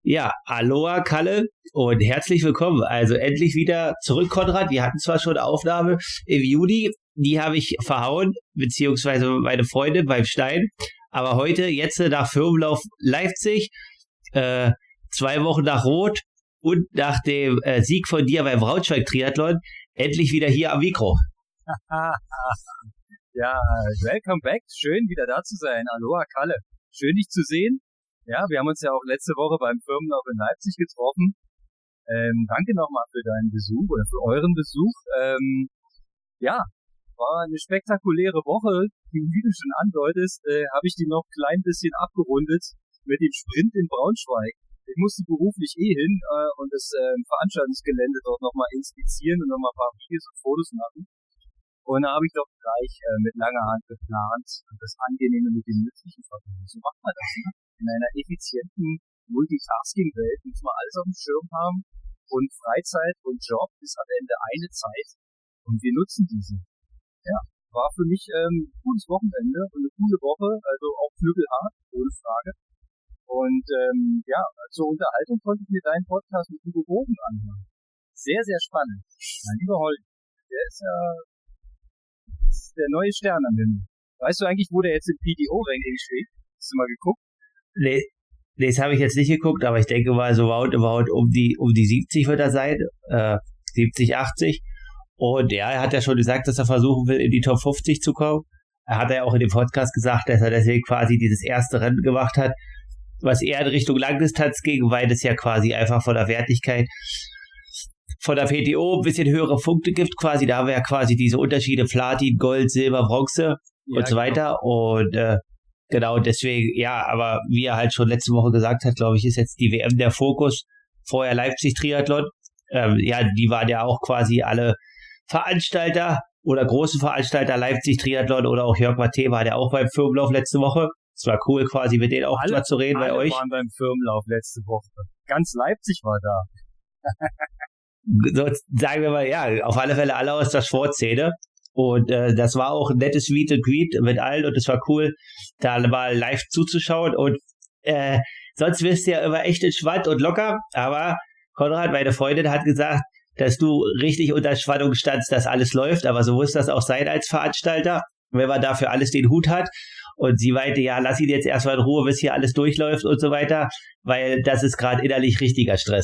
Ja, Aloha Kalle und herzlich willkommen. Also endlich wieder zurück, Konrad. Wir hatten zwar schon eine Aufnahme im Juli, die habe ich verhauen, beziehungsweise meine Freundin beim Stein. Aber heute, jetzt nach Firmenlauf Leipzig, äh, 2 Wochen nach Rot und nach dem Sieg von dir beim Braunschweig-Triathlon, endlich wieder hier am Mikro. Ja, welcome back. Schön wieder da zu sein. Aloha Kalle. Schön dich zu sehen. Ja, wir haben uns ja auch letzte Woche beim Firmenlauf in Leipzig getroffen. Danke nochmal für deinen Besuch oder für euren Besuch. Ja, war eine spektakuläre Woche. Wie du schon andeutest, habe ich die noch ein klein bisschen abgerundet mit dem Sprint in Braunschweig. Ich musste beruflich hin und das Veranstaltungsgelände dort nochmal inspizieren und nochmal ein paar Videos und Fotos machen. Und da habe ich doch gleich mit langer Hand geplant und das Angenehme mit dem Nützlichen verbunden. So macht man das, ne? In einer effizienten Multitasking-Welt muss man alles auf dem Schirm haben und Freizeit und Job ist am Ende eine Zeit und wir nutzen diese. Ja, war für mich ein gutes Wochenende und eine coole Woche, also auch knüppelhart, ohne Frage. Und ja, zur Unterhaltung konnte ich mir deinen Podcast mit Hugo Bogen anhören. Sehr, sehr spannend. Mein lieber Holger, der ist ja der neue Stern am Himmel. Weißt du eigentlich, wo der jetzt im PDO-Ranking steht? Hast du mal geguckt? Nee, das habe ich jetzt nicht geguckt, aber ich denke mal so roundabout um die 70 wird er sein, 70, 80. Und ja, er hat ja schon gesagt, dass er versuchen will, in die Top 50 zu kommen. Er hat ja auch in dem Podcast gesagt, dass er deswegen quasi dieses erste Rennen gemacht hat, was eher in Richtung Langdistanz ging, weil es ja quasi einfach von der Wertigkeit von der PTO ein bisschen höhere Punkte gibt, quasi. Da haben wir ja quasi diese Unterschiede Platin, Gold, Silber, Bronze und so weiter. Genau. Und genau, deswegen, ja, aber wie er halt schon letzte Woche gesagt hat, glaube ich, ist jetzt die WM der Fokus. Vorher Leipzig-Triathlon. Ja, die waren ja auch quasi alle Veranstalter oder große Veranstalter, Leipzig-Triathlon oder auch Jörg Matte war der auch beim Firmenlauf letzte Woche. Es war cool, quasi mit denen auch mal zu reden bei euch. Alle waren beim Firmenlauf letzte Woche. Ganz Leipzig war da. So, sagen wir mal, ja, auf alle Fälle alle aus der Sportszene. Und das war auch ein nettes Meet and Greet mit allen und es war cool, da mal live zuzuschauen. Und sonst wirst du ja immer echt entspannt und locker. Aber Konrad, meine Freundin, hat gesagt, dass du richtig unter Spannung standst, dass alles läuft. Aber so muss das auch sein als Veranstalter, wenn man dafür alles den Hut hat. Und sie meinte, ja, lass ihn jetzt erstmal in Ruhe, bis hier alles durchläuft und so weiter, weil das ist gerade innerlich richtiger Stress.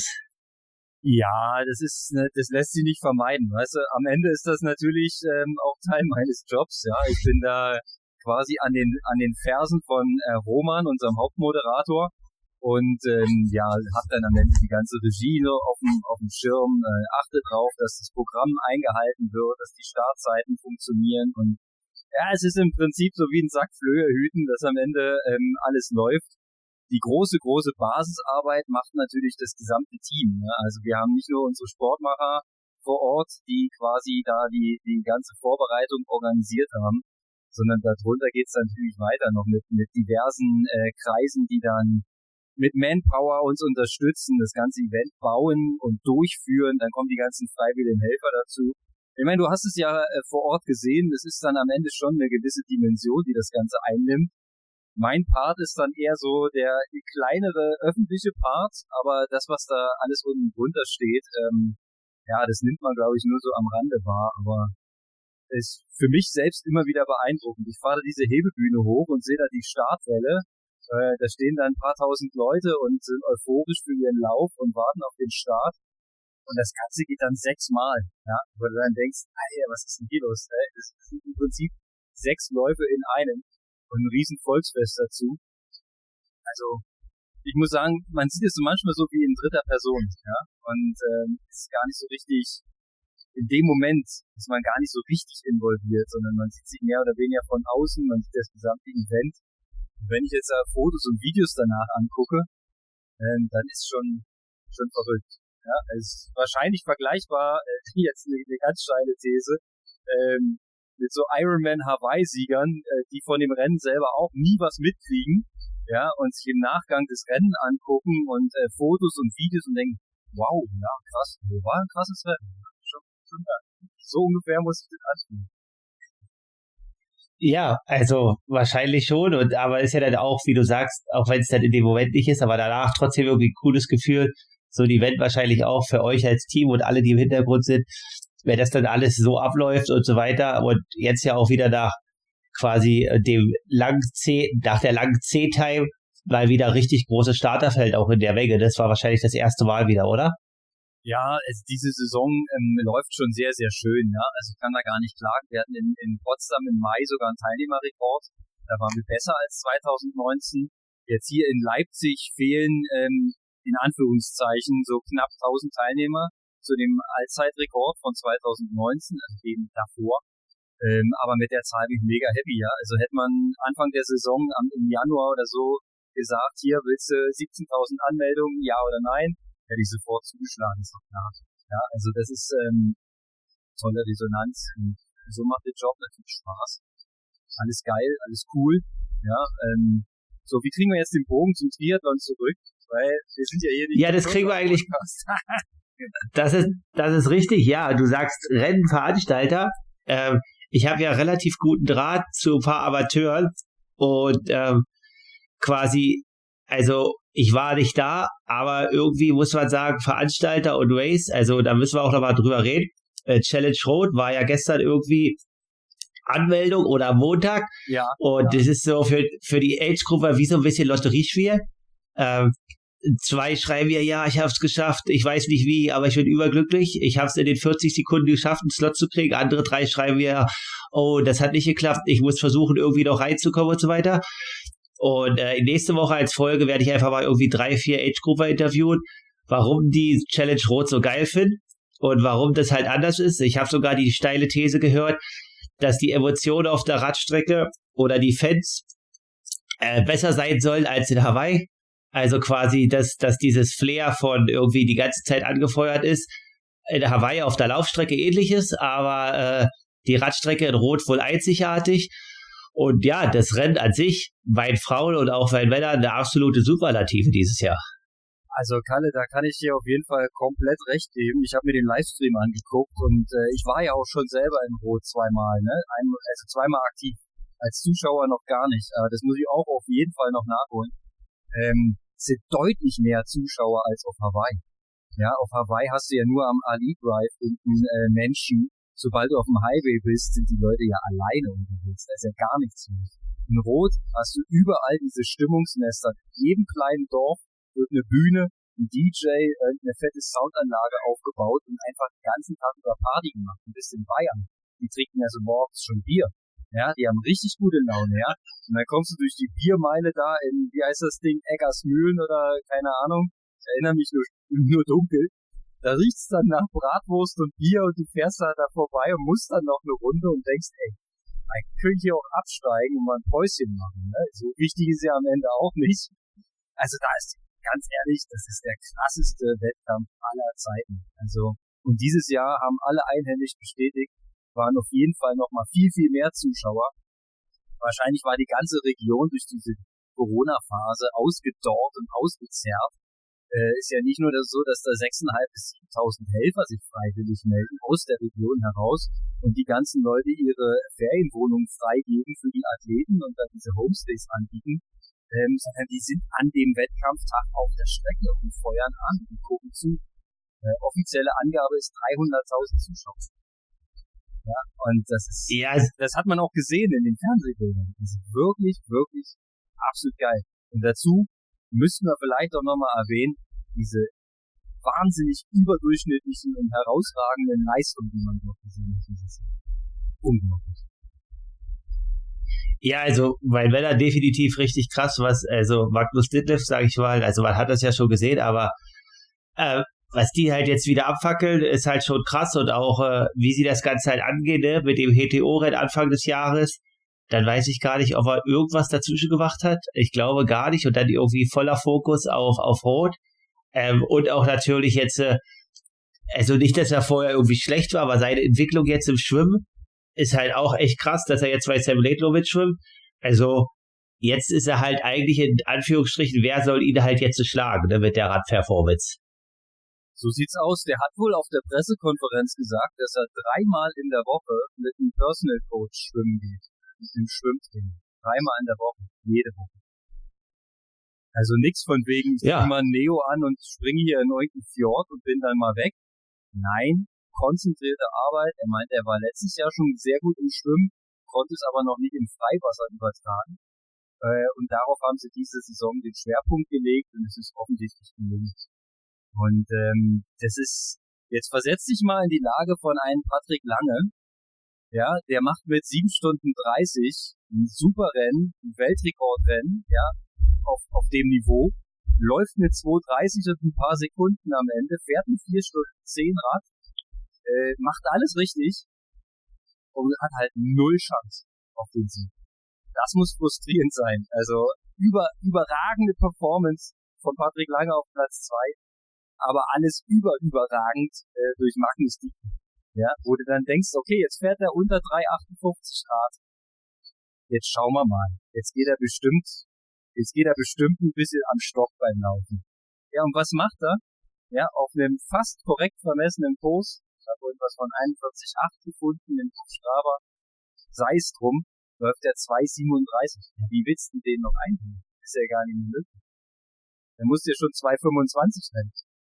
Ja, das lässt sich nicht vermeiden. Weißt du, am Ende ist das natürlich auch Teil meines Jobs. Ja, ich bin da quasi an den Fersen von Roman, unserem Hauptmoderator, und ja, hab dann am Ende die ganze Regie auf dem Schirm, achte drauf, dass das Programm eingehalten wird, dass die Startzeiten funktionieren und ja, es ist im Prinzip so wie ein Sack Flöhe hüten, dass am Ende alles läuft. Die große Basisarbeit macht natürlich das gesamte Team. Ne? Also wir haben nicht nur unsere Sportmacher vor Ort, die quasi da die ganze Vorbereitung organisiert haben, sondern darunter geht es natürlich weiter noch mit diversen Kreisen, die dann mit Manpower uns unterstützen, das ganze Event bauen und durchführen. Dann kommen die ganzen freiwilligen Helfer dazu. Ich meine, du hast es ja vor Ort gesehen, das ist dann am Ende schon eine gewisse Dimension, die das Ganze einnimmt. Mein Part ist dann eher so der kleinere öffentliche Part, aber das, was da alles unten drunter steht, ja, das nimmt man, glaube ich, nur so am Rande wahr, aber ist für mich selbst immer wieder beeindruckend. Ich fahre diese Hebebühne hoch und sehe da die Startwelle, da stehen dann ein paar tausend Leute und sind euphorisch für ihren Lauf und warten auf den Start und das Ganze geht dann 6-mal, ja, wo du dann denkst, was ist denn hier los? Das sind im Prinzip 6 Läufe in einem. Und ein riesen Volksfest dazu. Also, ich muss sagen, man sieht es so manchmal so wie in dritter Person, ja. Und ist gar nicht so richtig, in dem Moment ist man gar nicht so richtig involviert, sondern man sieht sich mehr oder weniger von außen, man sieht das gesamte Event. Und wenn ich jetzt Fotos und Videos danach angucke, dann ist schon verrückt. Ja, es ist wahrscheinlich vergleichbar, jetzt eine ganz steile These, mit so Ironman Hawaii-Siegern, die von dem Rennen selber auch nie was mitkriegen, ja, und sich im Nachgang das Rennen angucken und Fotos und Videos und denken, wow, ja, krass, war ein krasses Rennen. Schon geil. So ungefähr muss ich das anfühlen. Ja, also wahrscheinlich schon, aber ist ja dann auch, wie du sagst, auch wenn es dann in dem Moment nicht ist, aber danach trotzdem irgendwie ein cooles Gefühl, so ein Event wahrscheinlich auch für euch als Team und alle, die im Hintergrund sind, wenn das dann alles so abläuft und so weiter und jetzt ja auch wieder nach quasi nach der langen C-Time mal wieder richtig großes Starterfeld auch in der Menge. Das war wahrscheinlich das erste Mal wieder, oder? Ja, also diese Saison läuft schon sehr, sehr schön. Ja? Also ich kann da gar nicht klagen. Wir hatten in Potsdam im Mai sogar einen Teilnehmerrekord. Da waren wir besser als 2019. Jetzt hier in Leipzig fehlen in Anführungszeichen so knapp 1000 Teilnehmer zu dem Allzeitrekord von 2019, also dem davor. Aber mit der Zahl bin ich mega happy. Ja? Also hätte man Anfang der Saison im Januar oder so gesagt, hier willst du 17.000 Anmeldungen, ja oder nein? Hätte ich sofort zugeschlagen, ist doch klar. Ja, also das ist tolle Resonanz. Und so macht der Job natürlich Spaß. Alles geil, alles cool. Ja, so, wie kriegen wir jetzt den Bogen zum Triathlon zurück? Weil wir sind ja hier nicht. Ja, das kriegen wir eigentlich. Das ist richtig, ja. Du sagst Rennenveranstalter. Ich habe ja relativ guten Draht zu ein paar Amateuren und quasi, also ich war nicht da, aber irgendwie muss man sagen, Veranstalter und Race, also da müssen wir auch nochmal drüber reden. Challenge Road war ja gestern irgendwie Anmeldung oder am Montag. Ja. Und das ist so für die Age-Gruppe wie so ein bisschen Lotteriespiel. 2 schreiben mir, ja, ich habe es geschafft, ich weiß nicht wie, aber ich bin überglücklich. Ich habe es in den 40 Sekunden geschafft, einen Slot zu kriegen. Andere 3 schreiben mir, oh, das hat nicht geklappt, ich muss versuchen, irgendwie noch reinzukommen und so weiter. Und nächste Woche als Folge werde ich einfach mal irgendwie 3, 4 Age-Grupper interviewen, warum die Challenge Rot so geil finden und warum das halt anders ist. Ich habe sogar die steile These gehört, dass die Emotionen auf der Radstrecke oder die Fans besser sein sollen als in Hawaii. Also quasi, dass dieses Flair von irgendwie die ganze Zeit angefeuert ist, in Hawaii auf der Laufstrecke ähnlich ist, aber die Radstrecke in Rot wohl einzigartig. Und ja, das Rennen an sich, bei den Frauen und auch bei den Männern, eine absolute Superlative dieses Jahr. Also Kalle, da kann ich dir auf jeden Fall komplett recht geben. Ich habe mir den Livestream angeguckt und ich war ja auch schon selber in Rot zweimal, ne? Also zweimal aktiv. Als Zuschauer noch gar nicht. Das muss ich auch auf jeden Fall noch nachholen. Es sind deutlich mehr Zuschauer als auf Hawaii. Ja, auf Hawaii hast du ja nur am Ali Drive unten Menschen. Sobald du auf dem Highway bist, sind die Leute ja alleine unterwegs. Da ist ja gar nichts los. In Rot hast du überall diese Stimmungsnester. In jedem kleinen Dorf wird eine Bühne, ein DJ, eine fette Soundanlage aufgebaut und einfach den ganzen Tag über Party gemacht. Du bist in Bayern. Die trinken ja so morgens schon Bier. Ja, die haben richtig gute Laune, ja. Und dann kommst du durch die Biermeile da in, wie heißt das Ding, Eggersmühlen oder keine Ahnung. Ich erinnere mich nur dunkel. Da riecht's dann nach Bratwurst und Bier und du fährst da vorbei und musst dann noch eine Runde und denkst, ey, eigentlich könnte ich hier auch absteigen und mal ein Päuschen machen, ne? So wichtig ist ja am Ende auch nicht. Also da ist, ganz ehrlich, das ist der krasseste Wettkampf aller Zeiten. Also, und dieses Jahr haben alle einhellig bestätigt, waren auf jeden Fall noch mal viel, viel mehr Zuschauer. Wahrscheinlich war die ganze Region durch diese Corona-Phase ausgedorrt und ausgezerrt. Ist ja nicht nur so, dass da 6.500 bis 7.000 Helfer sich freiwillig melden aus der Region heraus und die ganzen Leute ihre Ferienwohnungen freigeben für die Athleten und dann diese Homestays anbieten, sondern die sind an dem Wettkampftag auf der Strecke und feuern an und gucken zu. Offizielle Angabe ist 300.000 Zuschauer. Ja, und das ist, das hat man auch gesehen in den Fernsehbildern. Das ist wirklich, wirklich absolut geil. Und dazu müssten wir vielleicht auch nochmal erwähnen, diese wahnsinnig überdurchschnittlichen und herausragenden Leistungen, die man dort gesehen hat. Das ist unglaublich. Ja, also bei Wetter definitiv richtig krass, also Magnus Ditlev, sage ich mal, also man hat das ja schon gesehen, aber was die halt jetzt wieder abfackeln, ist halt schon krass und auch wie sie das Ganze halt angehen, ne, mit dem HTO-Rennen Anfang des Jahres. Dann weiß ich gar nicht, ob er irgendwas dazwischen gemacht hat. Ich glaube gar nicht. Und dann irgendwie voller Fokus auf Rot. Und auch natürlich jetzt, also nicht, dass er vorher irgendwie schlecht war, aber seine Entwicklung jetzt im Schwimmen ist halt auch echt krass, dass er jetzt bei Sam Laidlow mitschwimmt. Also jetzt ist er halt eigentlich in Anführungsstrichen, wer soll ihn halt jetzt schlagen, ne, mit der Radperformance. So sieht's aus. Der hat wohl auf der Pressekonferenz gesagt, dass er 3-mal in der Woche mit einem Personal Coach schwimmen geht. im Schwimmtraining. 3-mal in der Woche, jede Woche. Also nichts von wegen, ich zieh mal ein Neo an und springe hier in irgendeinen Fjord und bin dann mal weg. Nein, konzentrierte Arbeit. Er meint, er war letztes Jahr schon sehr gut im Schwimmen, konnte es aber noch nicht im Freiwasser übertragen. Und darauf haben sie diese Saison den Schwerpunkt gelegt und es ist offensichtlich gelungen. Und das ist, jetzt versetz dich mal in die Lage von einem Patrick Lange. Ja, der macht mit 7 Stunden 30 ein super Rennen, ein Weltrekordrennen, ja, auf dem Niveau, läuft mit 2,30 und ein paar Sekunden am Ende, fährt ein 4 Stunden 10 Rad, macht alles richtig und hat halt 0 Chance auf den Sieg. Das muss frustrierend sein. Also überragende Performance von Patrick Lange auf Platz 2, aber alles überragend durch Magnus Dietrich. Ja, wo du dann denkst, okay, jetzt fährt er unter 3,58 Grad. Jetzt schauen wir mal. Jetzt geht er bestimmt ein bisschen am Stock beim Laufen. Ja, und was macht er? Ja, auf einem fast korrekt vermessenen Kurs, ich habe irgendwas von 41,8 gefunden in Strava, sei es drum, läuft er 2,37. Wie willst du den noch einholen? Ist ja gar nicht mehr möglich. Dann musst du ja schon 2,25 rennen.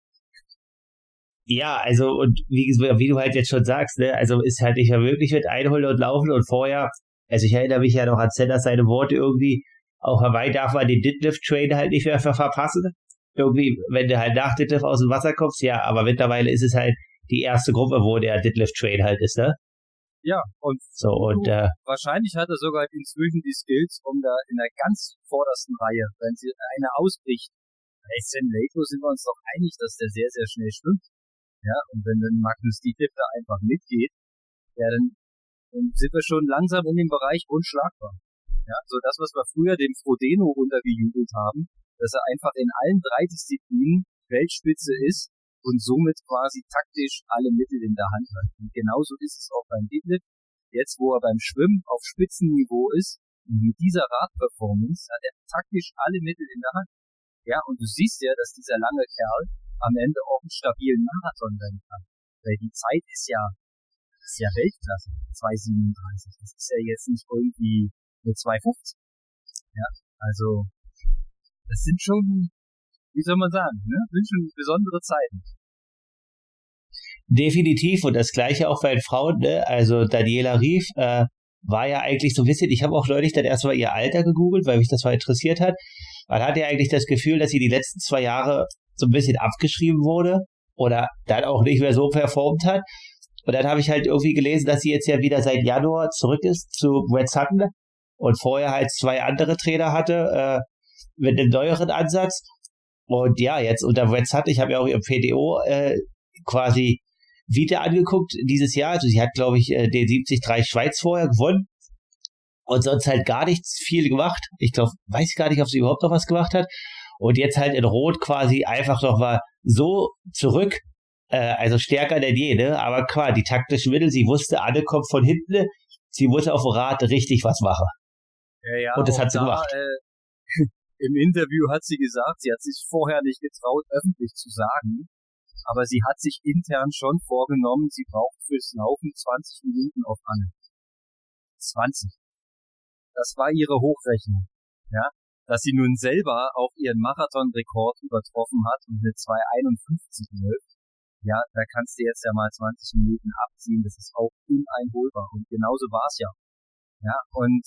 Ja, also, und wie du halt jetzt schon sagst, ne, also ist halt nicht mehr möglich mit Einholen und Laufen und vorher, also ich erinnere mich ja noch an Sanders seine Worte irgendwie, auf Hawaii darf man den Deadlift-Train halt nicht mehr verpassen. Irgendwie, wenn du halt nach Deadlift aus dem Wasser kommst, ja, aber mittlerweile ist es halt die erste Gruppe, wo der Deadlift-Train halt ist, ne? Ja, und so, und wahrscheinlich hat er sogar inzwischen die Skills, um da in der ganz vordersten Reihe, wenn sie eine ausbricht. Bei Sam Laidlow sind wir uns doch einig, dass der sehr, sehr schnell schwimmt. Ja, und wenn dann Magnus Dietrich da einfach mitgeht, ja, dann sind wir schon langsam in dem Bereich unschlagbar. Ja, so das, was wir früher dem Frodeno untergejubelt haben, dass er einfach in allen 3 Disziplinen Weltspitze ist und somit quasi taktisch alle Mittel in der Hand hat. Und genauso ist es auch beim Deadlift. Jetzt, wo er beim Schwimmen auf Spitzenniveau ist, mit dieser Radperformance hat er taktisch alle Mittel in der Hand. Ja, und du siehst ja, dass dieser lange Kerl am Ende auch einen stabilen Marathon rennen kann. Weil die Zeit ist ja Weltklasse, 2,37. Das ist ja jetzt nicht irgendwie nur 2,50. Ja, also, das sind schon, wie soll man sagen, ne? Das sind schon besondere Zeiten. Definitiv, und das Gleiche auch bei den Frauen, ne? Also Daniela Ryf war ja eigentlich so ein bisschen, ich habe auch neulich dann erstmal ihr Alter gegoogelt, weil mich das mal interessiert hat. Man hat ja eigentlich das Gefühl, dass sie die letzten 2 Jahre so ein bisschen abgeschrieben wurde oder dann auch nicht mehr so performt hat. Und dann habe ich halt irgendwie gelesen, dass sie jetzt ja wieder seit Januar zurück ist zu Brad Sutton und vorher halt 2 andere Trainer hatte mit einem neueren Ansatz. Und ja, jetzt unter Brad Sutton, ich habe ja auch ihr PDO quasi wieder angeguckt dieses Jahr. Also sie hat, glaube ich, den 73 Schweiz vorher gewonnen und sonst halt gar nichts viel gemacht. Ich glaube, weiß ich gar nicht, ob sie überhaupt noch was gemacht hat. Und jetzt halt in Rot quasi einfach noch mal so zurück, also stärker denn je, ne? Aber klar, die taktischen Mittel, sie wusste, Anne kommt von hinten, sie musste auf dem Rad richtig was machen. Ja, und das hat sie gemacht. Im Interview hat sie gesagt, sie hat sich vorher nicht getraut, öffentlich zu sagen, aber sie hat sich intern schon vorgenommen, sie braucht fürs Laufen 20 Minuten auf Anne. 20. Das war ihre Hochrechnung, ja. Dass sie nun selber auch ihren Marathonrekord übertroffen hat und eine 2,51 läuft, ja, da kannst du jetzt ja mal 20 Minuten abziehen, das ist auch uneinholbar und genauso war's ja. Ja, und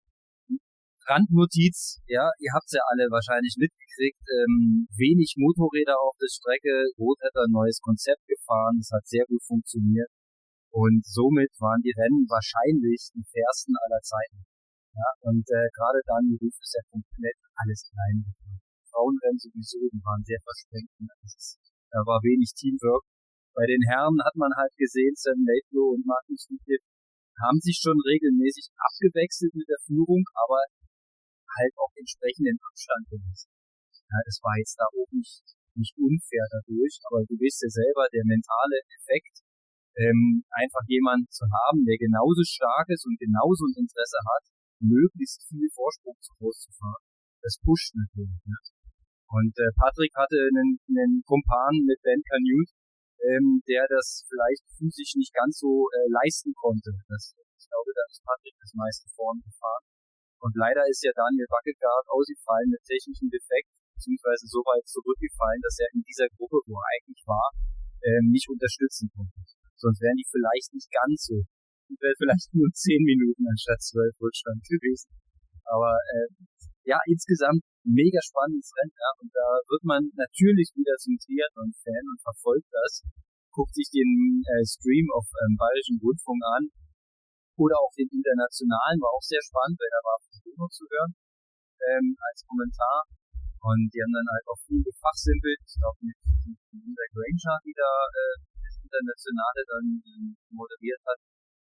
Randnotiz, ja, ihr habt's ja alle wahrscheinlich mitgekriegt, wenig Motorräder auf der Strecke, Rot hat ein neues Konzept gefahren, das hat sehr gut funktioniert und somit waren die Rennen wahrscheinlich die fairsten aller Zeiten. Ja, und gerade dann Ryf ist ja komplett alles klein. Frauenrennen sowieso, die waren sehr versprengt. Da war wenig Teamwork. Bei den Herren hat man halt gesehen, Sam Laidlow und Magnus Dietrich haben sich schon regelmäßig abgewechselt mit der Führung, aber halt auch entsprechenden Abstand gewiesen. Ja, das war jetzt da auch nicht unfair dadurch, aber du weißt ja selber, der mentale Effekt, einfach jemanden zu haben, der genauso stark ist und genauso ein Interesse hat, möglichst viel Vorsprung zu groß zu fahren. Das pusht natürlich. Ne? Und Patrick hatte einen Kumpan mit Ben Canute, der das vielleicht physisch nicht ganz so leisten konnte, das Ich glaube, da ist Patrick das meiste vorn gefahren. Und leider ist ja Daniel Wackelgard ausgefallen mit technischem Defekt, beziehungsweise so weit zurückgefallen, dass er in dieser Gruppe, wo er eigentlich war, nicht unterstützen konnte. Sonst wären die vielleicht nicht ganz so. Wäre vielleicht nur 10 Minuten anstatt 12 Rückstand gewesen. Aber ja, insgesamt mega spannendes Rennen. Ja. Und da wird man natürlich wieder zum Triathlon-Fan und verfolgt das. Guckt sich den Stream auf Bayerischen Rundfunk an. Oder auch den internationalen, war auch sehr spannend, weil da war Bruno zu hören als Kommentar. Und die haben dann halt auch viel gefachsimpelt, auch mit Linda Granger, die da das Internationale dann moderiert hat.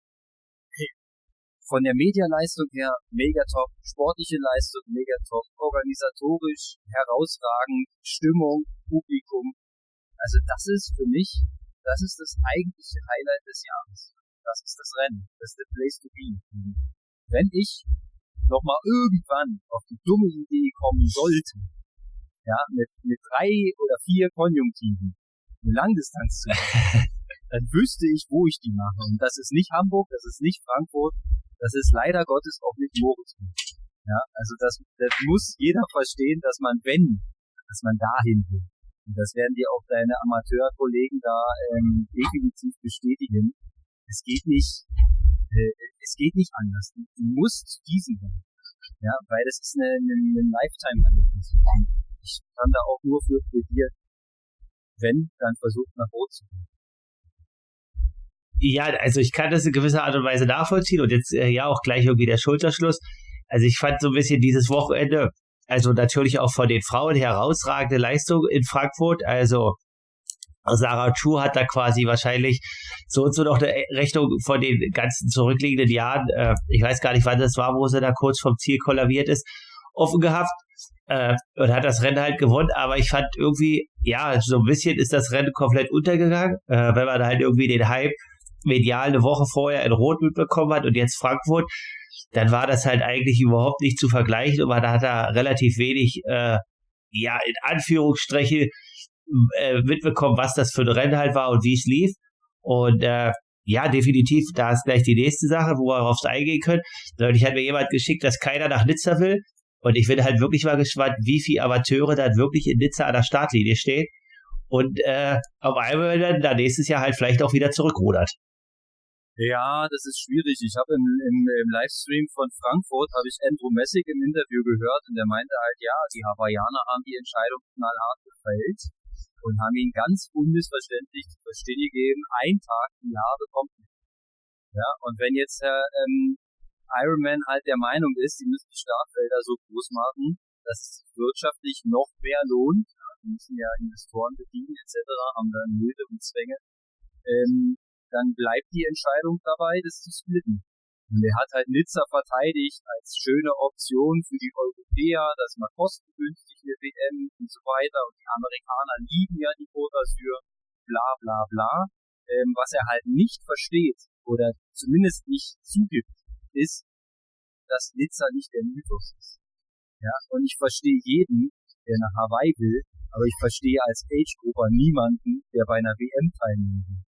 Von der Medialeistung her mega top, sportliche Leistung mega top, organisatorisch herausragend, Stimmung, Publikum. Also das ist für mich, das ist das eigentliche Highlight des Jahres. Das ist das Rennen. Das ist the place to be. Wenn ich nochmal irgendwann auf die dumme Idee kommen sollte, ja, mit 3 oder 4 Konjunktiven eine Langdistanz zu machen, dann wüsste ich, wo ich die mache. Und das ist nicht Hamburg, das ist nicht Frankfurt, das ist leider Gottes auch nicht Moritzburg. Ja, also das muss jeder verstehen, dass man dahin will. Und das werden dir auch deine Amateurkollegen da definitiv bestätigen. Es geht nicht anders. Du musst diesen Rennen. Ja, weil das ist eine Lifetime-Erlebnis. Ich kann da auch nur für plädieren, wenn, dann versucht nach Rot zu gehen. Ja, also ich kann das in gewisser Art und Weise nachvollziehen und jetzt ja auch gleich irgendwie der Schulterschluss. Also ich fand so ein bisschen dieses Wochenende, also natürlich auch von den Frauen herausragende Leistung in Frankfurt, also Sarah Chu hat da quasi wahrscheinlich so und so noch eine Rechnung von den ganzen zurückliegenden Jahren, ich weiß gar nicht, wann das war, wo sie da kurz vom Ziel kollabiert ist, offen gehabt und hat das Rennen halt gewonnen, aber ich fand irgendwie, ja, so ein bisschen ist das Rennen komplett untergegangen, wenn man halt irgendwie den Hype medial eine Woche vorher in Rot mitbekommen hat und jetzt Frankfurt, dann war das halt eigentlich überhaupt nicht zu vergleichen und man hat da relativ wenig, ja, in Anführungsstrichen mitbekommen, was das für ein Rennen halt war und wie es lief. Und ja, definitiv, da ist gleich die nächste Sache, wo wir darauf eingehen können. Neulich hat mir jemand geschickt, dass keiner nach Nizza will. Und ich bin halt wirklich mal gespannt, wie viele Amateure dann wirklich in Nizza an der Startlinie stehen. Und auf einmal dann da nächstes Jahr halt vielleicht auch wieder zurückrudert. Ja, das ist schwierig. Ich habe im Livestream von Frankfurt habe ich Andrew Messig im Interview gehört und der meinte halt, ja, die Hawaiianer haben die Entscheidung knallhart gefällt und haben ihn ganz unmissverständlich zu verstehen gegeben, ein Tag im Jahr bekommt nicht. Ja, und wenn jetzt Ironman halt der Meinung ist, die müssen die Startfelder so groß machen, dass es sich wirtschaftlich noch mehr lohnt, ja, die müssen ja Investoren bedienen etc., haben da Nöte und Zwänge, dann bleibt die Entscheidung dabei, das zu splitten. Und er hat halt Nizza verteidigt als schöne Option für die Europäer, dass man kostengünstig eine WM und so weiter. Und die Amerikaner lieben ja die Côte d'Azur, bla bla bla. Was er halt nicht versteht oder zumindest nicht zugibt, ist, dass Nizza nicht der Mythos ist. Ja, und ich verstehe jeden, der nach Hawaii will, aber ich verstehe als Age-Grupper niemanden, der bei einer WM teilnehmen will.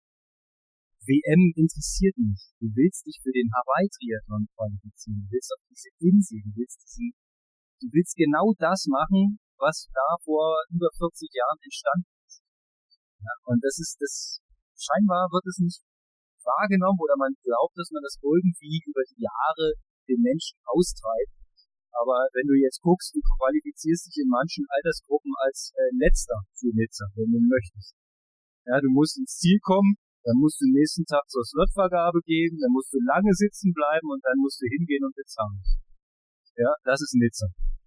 WM interessiert mich. Du willst dich für den Hawaii-Triathlon qualifizieren. Du willst auf diese Insel. Du willst genau das machen, was da vor über 40 Jahren entstanden ist. Ja, und scheinbar wird es nicht wahrgenommen oder man glaubt, dass man das irgendwie über die Jahre den Menschen austreibt. Aber wenn du jetzt guckst, du qualifizierst dich in manchen Altersgruppen als Letzter für Nizza, wenn du möchtest. Ja, du musst ins Ziel kommen, dann musst du den nächsten Tag zur Slotvergabe gehen, dann musst du lange sitzen bleiben und dann musst du hingehen und bezahlen. Ja, das ist Nizza.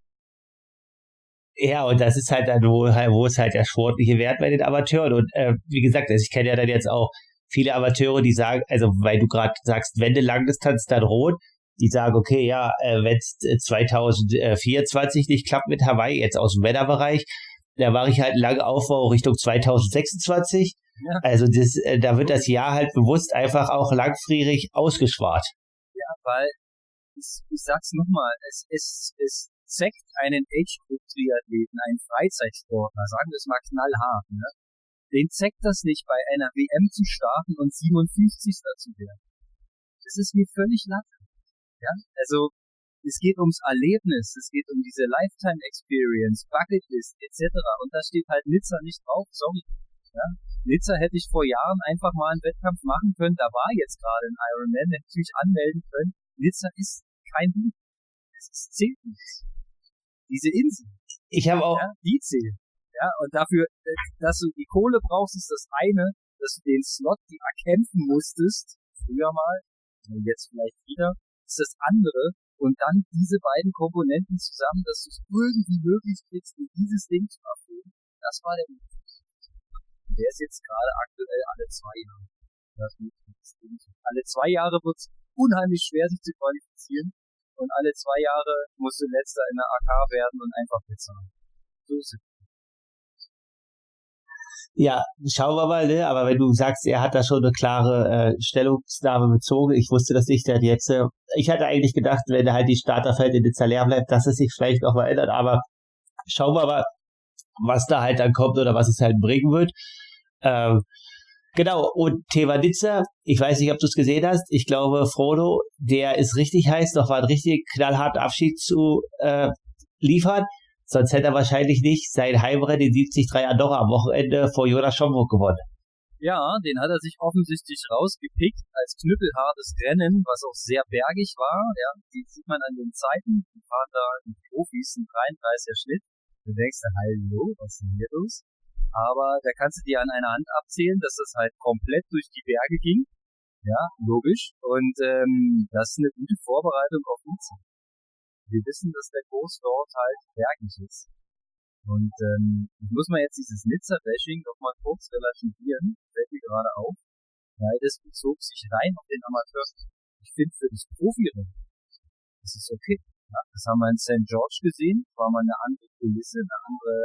Ja, und das ist halt dann, wo es halt der sportliche Wert bei den Amateuren. Und wie gesagt, also ich kenne ja dann jetzt auch viele Amateure, die sagen, also weil du gerade sagst, wenn eine Langdistanz, dann rot, die sagen, okay, ja, wenn es 2024 nicht klappt mit Hawaii, jetzt aus dem Wetterbereich, da mache ich halt einen langen Aufbau Richtung 2026. Ja. Also da wird das Jahr halt bewusst einfach auch langfristig ausgespart. Ja, weil, ich sag's nochmal, es zeckt einen Age-Group-Triathleten, einen Freizeitsportler, sagen wir es mal knallhart, ne? Den zeckt das nicht, bei einer WM zu starten und 57. zu werden. Das ist mir völlig latte. Ja, also es geht ums Erlebnis, es geht um diese Lifetime Experience, Bucketlist etc. Und da steht halt Nizza nicht drauf, sorry. Ja? Nizza hätte ich vor Jahren einfach mal einen Wettkampf machen können, da war jetzt gerade ein Ironman, hätte ich mich anmelden können. Nizza ist kein Buch. Es zählt nichts. Diese Insel. Ich habe auch. Ja, die zählen. Ja, und dafür, dass du die Kohle brauchst, ist das eine, dass du den Slot erkämpfen musstest, früher mal, jetzt vielleicht wieder, ist das andere. Und dann diese beiden Komponenten zusammen, dass du es irgendwie möglich kriegst, dieses Ding zu erfüllen, das war der Mut. Der ist jetzt gerade aktuell alle 2 Jahre. Alle 2 Jahre wird es unheimlich schwer, sich zu qualifizieren. Und alle 2 Jahre musst du letzter in der AK werden und einfach bezahlen. So ist es. Ja, schauen wir mal, ne? Aber wenn du sagst, er hat da schon eine klare Stellungnahme bezogen, ich wusste das nicht, denn jetzt, ich hatte eigentlich gedacht, wenn halt die Starterfeld in Nizza leer bleibt, dass es sich vielleicht noch mal ändert, aber schauen wir mal, was da halt dann kommt oder was es halt bringen wird. Genau, und Thema Nizza, ich weiß nicht, ob du es gesehen hast, ich glaube, Frodo, der ist richtig heiß, noch mal einen richtig knallharten Abschied zu liefern. Sonst hätte er wahrscheinlich nicht sein Heimrennen in 73 Andorra am Wochenende vor Jonas Schomburg gewonnen. Ja, den hat er sich offensichtlich rausgepickt als knüppelhartes Rennen, was auch sehr bergig war. Ja, die sieht man an den Zeiten. Die fahren da die Profis, ein 33er Schnitt. Du denkst, hallo, was ist denn hier los? Aber da kannst du dir an einer Hand abzählen, dass das halt komplett durch die Berge ging. Ja, logisch. Und das ist eine gute Vorbereitung auf Nizza. Wir wissen, dass der Kurs dort halt bergig ist. Und ich muss mal jetzt dieses Nizza-Bashing noch mal kurz relativieren, fällt mir gerade auf, weil das bezog sich rein auf den Amateur. Ich finde für das Profirennen, das ist okay. Ja, das haben wir in St. George gesehen, war mal eine andere Kulisse, eine andere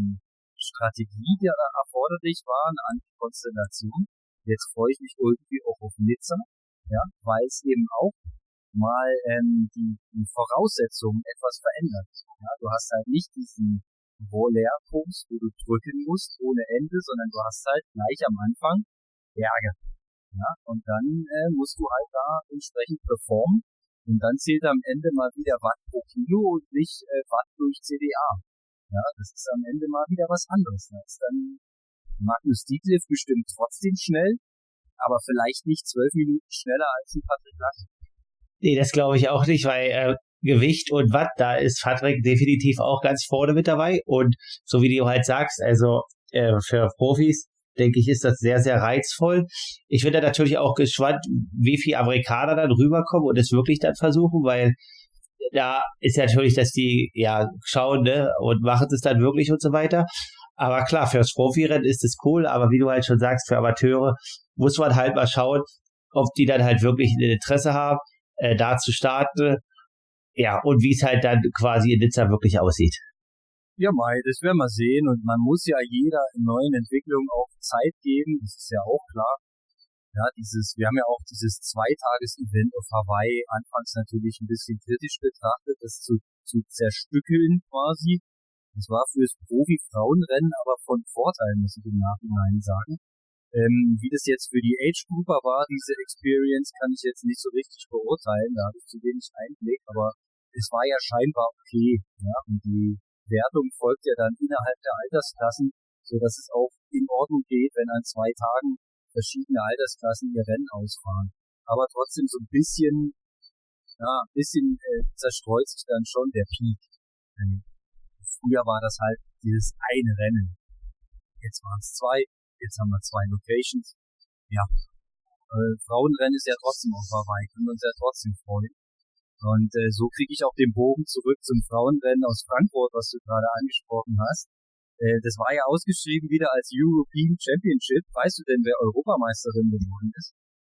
Strategie, die da erforderlich war, eine andere Konstellation. Jetzt freue ich mich irgendwie auch auf Nizza, ja, weil es eben auch mal die Voraussetzungen etwas verändert. Ja, du hast halt nicht diesen Roller-Kurs, wo du drücken musst ohne Ende, sondern du hast halt gleich am Anfang Berge. Ja, und dann musst du halt da entsprechend performen und dann zählt am Ende mal wieder Watt pro Kilo und nicht Watt durch CDA. Ja, das ist am Ende mal wieder was anderes. Da ist dann Magnus Ditlev bestimmt trotzdem schnell, aber vielleicht nicht 12 Minuten schneller als ein Patrick Lange. Nee, das glaube ich auch nicht, weil Gewicht und Watt, da ist Patrick definitiv auch ganz vorne mit dabei. Und so wie du halt sagst, also für Profis, denke ich, ist das sehr, sehr reizvoll. Ich bin da natürlich auch gespannt, wie viele Amerikaner dann rüberkommen und es wirklich dann versuchen, weil da ist ja natürlich, dass die ja schauen, ne, und machen es dann wirklich und so weiter. Aber klar, fürs Profirennen ist es cool, aber wie du halt schon sagst, für Amateure muss man halt mal schauen, ob die dann halt wirklich ein Interesse haben, da zu starten. Ja, und wie es halt dann quasi in Nizza wirklich aussieht. Ja, Mai, das werden wir sehen. Und man muss ja jeder neuen Entwicklung auch Zeit geben. Das ist ja auch klar. Ja, wir haben ja auch dieses Zweitages-Event auf Hawaii anfangs natürlich ein bisschen kritisch betrachtet, das zu zerstückeln quasi. Das war fürs Profi-Frauenrennen aber von Vorteil, muss ich im Nachhinein sagen. Wie das jetzt für die Age-Grouper war, diese Experience, kann ich jetzt nicht so richtig beurteilen. Da habe ich zu wenig Einblick, aber es war ja scheinbar okay. Ja? Und die Wertung folgt ja dann innerhalb der Altersklassen, so dass es auch in Ordnung geht, wenn an 2 Tagen verschiedene Altersklassen ihr Rennen ausfahren. Aber trotzdem so ein bisschen zerstreut sich dann schon der Peak. Früher war das halt dieses eine Rennen. Jetzt waren es 2, jetzt haben wir 2 Locations. Ja, Frauenrennen ist ja trotzdem auf Hawaii, können wir uns ja trotzdem freuen. Und so kriege ich auch den Bogen zurück zum Frauenrennen aus Frankfurt, was du gerade angesprochen hast. Das war ja ausgeschrieben wieder als European Championship. Weißt du denn, wer Europameisterin geworden ist?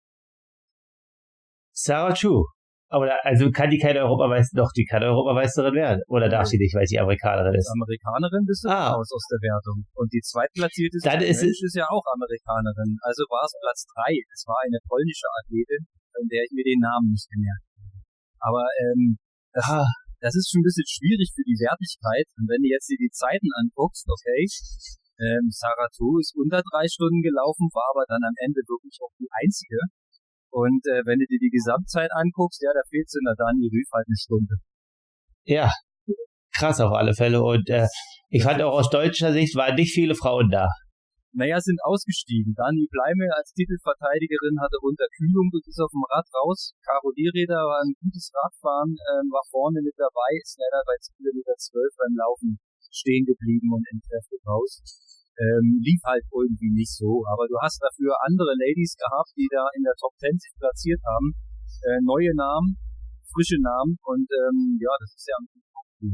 Sarah Chu. Aber also kann die keine Europameisterin, doch, die kann Europameisterin werden. Oder darf sie nicht, weil sie Amerikanerin ist? Als Amerikanerin bist du raus aus der Wertung. Und die zweitplatzierte ist ja auch Amerikanerin. Also war es Platz 3. Es war eine polnische Athletin, von der ich mir den Namen nicht gemerkt habe. Aber das ist schon ein bisschen schwierig für die Wertigkeit. Und wenn du jetzt dir die Zeiten anguckst, okay, Sarah Tu ist unter 3 Stunden gelaufen, war aber dann am Ende wirklich auch die einzige. Und wenn du dir die Gesamtzeit anguckst, ja, da fehlt in der Dani Rüff halt eine Stunde. Ja, krass auf alle Fälle. Und ich fand auch aus deutscher Sicht waren nicht viele Frauen da. Naja, sind ausgestiegen. Dani Bleimel als Titelverteidigerin hatte Unterkühlung und ist auf dem Rad raus. Caro Diereder war ein gutes Radfahren, war vorne mit dabei, ist leider bei Kilometer 12 beim Laufen stehen geblieben und entkräftet raus. Lief halt irgendwie nicht so. Aber du hast dafür andere Ladies gehabt, die da in der Top 10 sich platziert haben. Neue Namen, frische Namen und ja, das ist ja cool.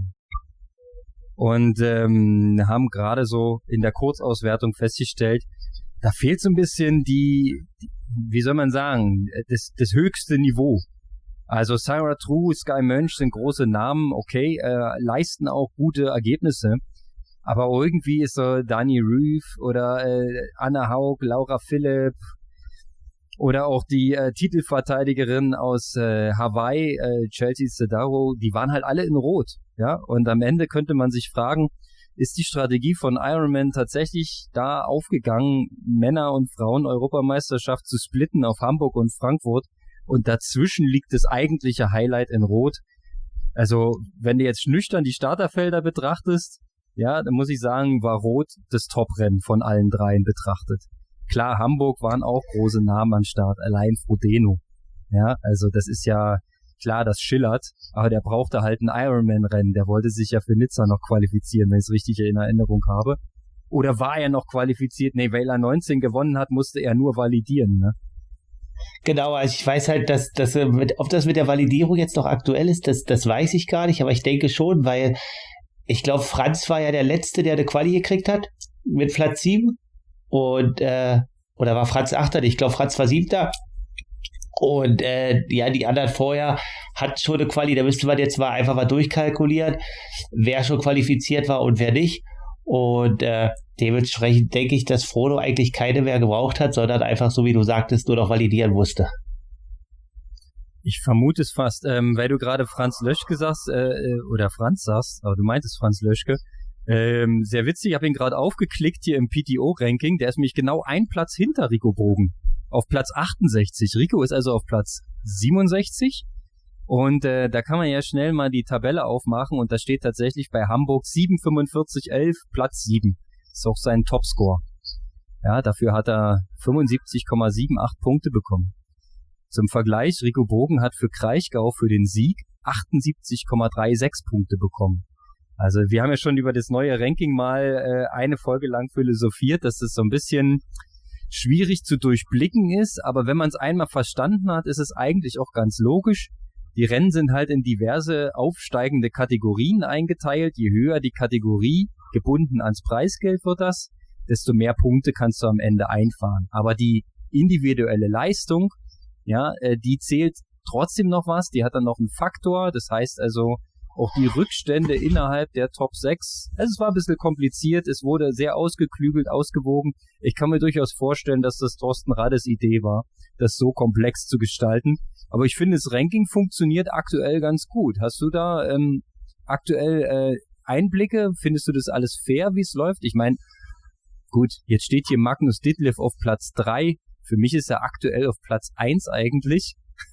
Und haben gerade so in der Kurzauswertung festgestellt, da fehlt so ein bisschen wie soll man sagen, das höchste Niveau. Also Sarah True, Sky Mönch sind große Namen, okay, leisten auch gute Ergebnisse, aber irgendwie ist so Dani Rüff oder Anna Haug, Laura Philipp oder auch die Titelverteidigerin aus Hawaii, Chelsea Sodaro, die waren halt alle in Rot. Ja, und am Ende könnte man sich fragen, ist die Strategie von Ironman tatsächlich da aufgegangen, Männer- und Frauen-Europameisterschaft zu splitten auf Hamburg und Frankfurt und dazwischen liegt das eigentliche Highlight in Rot. Also, wenn du jetzt nüchtern die Starterfelder betrachtest, ja, dann muss ich sagen, war Rot das Top-Rennen von allen dreien betrachtet. Klar, Hamburg waren auch große Namen am Start, allein Frodeno. Ja, also das ist ja klar, das schillert, aber der brauchte halt ein Ironman-Rennen. Der wollte sich ja für Nizza noch qualifizieren, wenn ich es richtig in Erinnerung habe. Oder war er noch qualifiziert? Nee, weil er 19 gewonnen hat, musste er nur validieren, ne? Genau, also ich weiß halt, ob das mit der Validierung jetzt noch aktuell ist, das weiß ich gar nicht, aber ich denke schon, weil ich glaube, Franz war ja der Letzte, der eine Quali gekriegt hat, mit Platz 7. Und, oder war Franz 8. Ich glaube, Franz war 7. Und ja, die anderen vorher hatten schon eine Quali, da müsste man jetzt mal einfach mal durchkalkulieren, wer schon qualifiziert war und wer nicht. Und dementsprechend denke ich, dass Frodo eigentlich keine mehr gebraucht hat, sondern einfach, so wie du sagtest, nur noch validieren musste. Ich vermute es fast, weil du gerade Franz Löschke sagst, oder Franz sagst, aber du meintest Franz Löschke. Sehr witzig, ich habe ihn gerade aufgeklickt hier im PTO-Ranking, der ist nämlich genau ein Platz hinter Rico Bogen. Auf Platz 68. Rico ist also auf Platz 67. Und da kann man ja schnell mal die Tabelle aufmachen und da steht tatsächlich bei Hamburg 7:45:11, Platz 7. Ist auch sein Topscore. Ja, dafür hat er 75,78 Punkte bekommen. Zum Vergleich, Rico Bogen hat für Kraichgau für den Sieg 78,36 Punkte bekommen. Also wir haben ja schon über das neue Ranking mal eine Folge lang philosophiert, dass das so ein bisschen schwierig zu durchblicken ist, aber wenn man es einmal verstanden hat, ist es eigentlich auch ganz logisch. Die Rennen sind halt in diverse aufsteigende Kategorien eingeteilt. Je höher die Kategorie, gebunden ans Preisgeld wird das, desto mehr Punkte kannst du am Ende einfahren. Aber die individuelle Leistung, ja, die zählt trotzdem noch was, die hat dann noch einen Faktor, das heißt also auch die Rückstände innerhalb der Top 6. Also es war ein bisschen kompliziert, es wurde sehr ausgeklügelt, ausgewogen. Ich kann mir durchaus vorstellen, dass das Thorsten Raddes Idee war, das so komplex zu gestalten. Aber ich finde, das Ranking funktioniert aktuell ganz gut. Hast du da aktuell Einblicke? Findest du das alles fair, wie es läuft? Ich meine, gut, jetzt steht hier Magnus Ditlev auf Platz 3. Für mich ist er aktuell auf Platz 1 eigentlich.